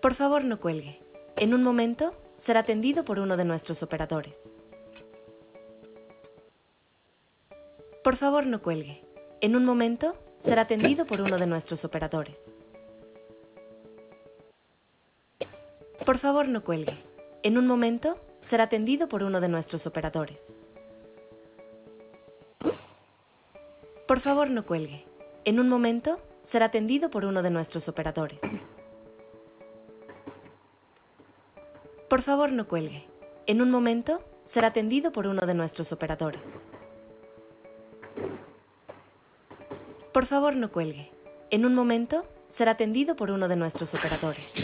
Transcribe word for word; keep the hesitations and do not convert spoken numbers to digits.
Por favor, no cuelgue. En un momento, será atendido por uno de nuestros operadores. Por favor, no cuelgue. En un momento, será atendido por uno de nuestros operadores. Por favor, no cuelgue. En un momento, será atendido por uno de nuestros operadores. Por favor, no cuelgue. En un momento, será atendido por uno de nuestros operadores. Por favor, no cuelgue. En un momento, será atendido por uno de nuestros operadores. Por favor, no cuelgue. En un momento, será atendido por uno de nuestros operadores.